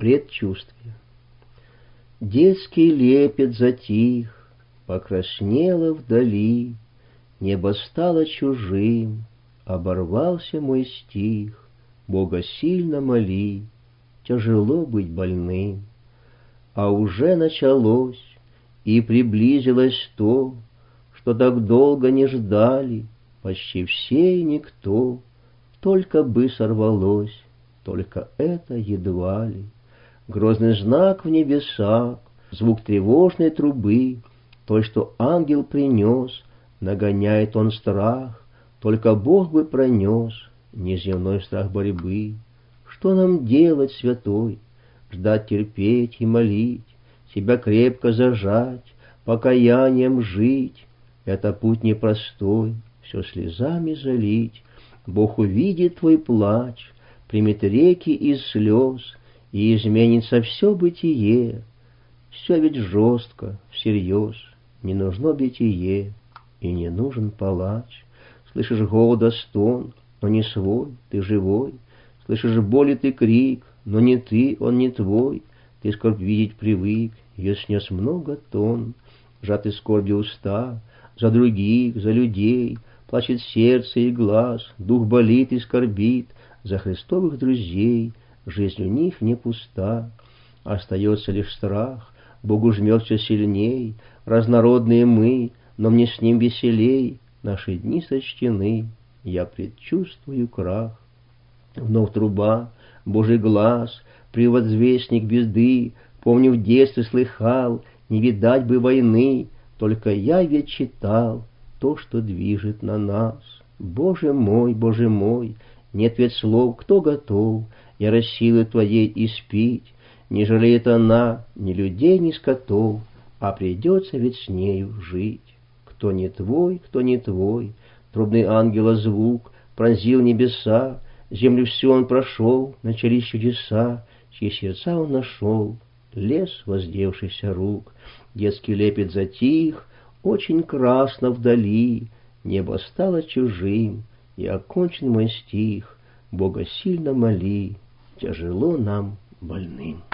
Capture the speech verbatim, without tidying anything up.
Предчувствие. Детский лепет затих, покраснело вдали, небо стало чужим, оборвался мой стих. Бога сильно моли, тяжело быть больным. А уже началось и приблизилось то, что так долго не ждали почти все и никто. Только бы сорвалось, только это едва ли. Грозный знак в небесах, звук тревожной трубы, той, что ангел принес, нагоняет он страх. Только Бог бы пронес неземной страх борьбы. Что нам делать, святой? Ждать, терпеть и молить, себя крепко зажать, покаянием жить. Это путь непростой, все слезами залить. Бог увидит твой плач, примет реки из слез, и изменится все бытие. Все ведь жестко, всерьез, не нужно битие, и не нужен палач. Слышишь голода стон, но не свой, ты живой. Слышишь боли ты крик, но не ты, он не твой. Ты скорбь видеть привык, ее снес много тонн. Сжаты скорби уста, за других, за людей. Плачет сердце и глаз, дух болит и скорбит. За христовых друзей жизнь у них не пуста. Остается лишь страх, Богу жмет все сильней. Разнородные мы, но мне с ним веселей. Наши дни сочтены, я предчувствую крах. Вновь труба, Божий глаз, приводзвестник беды. Помню, в детстве слыхал, не видать бы войны. Только я ведь читал то, что движет на нас. Боже мой, Боже мой, нет ведь слов, кто готов я силы Твоей испить. Не жалеет она ни людей, ни скотов, а придется ведь с нею жить. Кто не Твой, кто не Твой, трубный ангела звук пронзил небеса. Землю всю он прошел, начались чудеса, чьи сердца он нашел. Лес воздевшихся рук, детский лепет затих, очень красно вдали. Небо стало чужим, и окончен мой стих. Бога сильно моли, тяжело нам больным.